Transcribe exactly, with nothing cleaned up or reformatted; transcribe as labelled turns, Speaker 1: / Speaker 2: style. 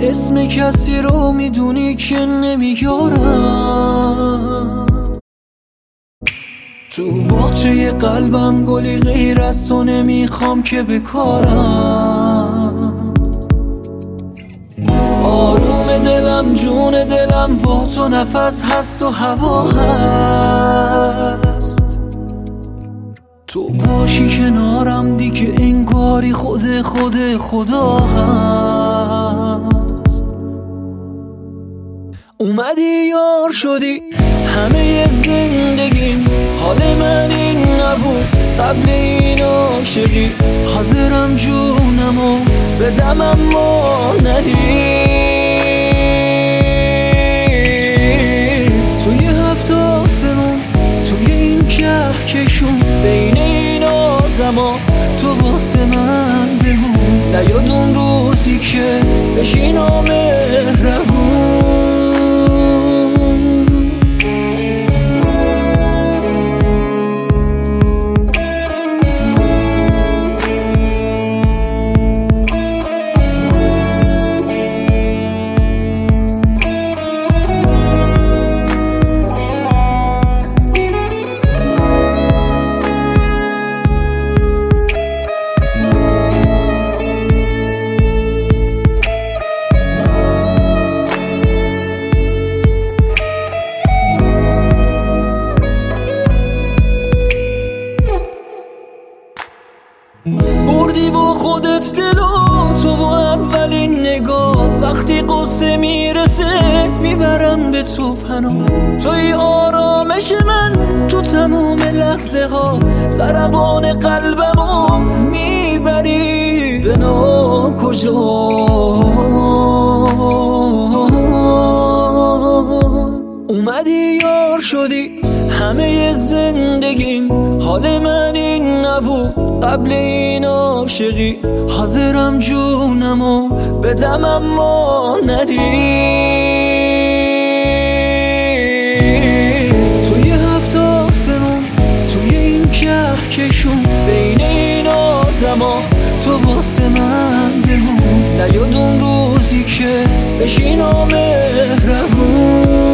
Speaker 1: اسم کسی رو میدونی که نمیارم. تو باغچه قلبم گلی غیر از تو نمیخوام که بکارم. آروم دلم جون دلم با تو نفس هست و هوا هست. تو باشی کنارم دیگه انگاری خود خود خدا هست. اومدی یار شدی همه زندگیم، حال من این نبود قبل این عاشقی. حاضرم جونمو بدم اما ندی. توی هفت آسمون توی این کهکشون بین این آدما تو واسه من بمون. نیاد اون روزی که بشی نامهربون. بردی با خودت دلو تو با اولین نگاه. وقتی قصه میرسه میبرم به تو پناه. توی آرامش من تو تموم لحظه ها. ضربان قلبمو میبری به ناکجا. اومدی یار شدی همه زندگیم، حال من این نبود قبل این عاشقی. حاضرم جونمو بدم اما ندی. توی هفت آسمون توی این کهکشون بین این آدما تو واسه من بمون. نیاد اون روزی که بشی نامهربون.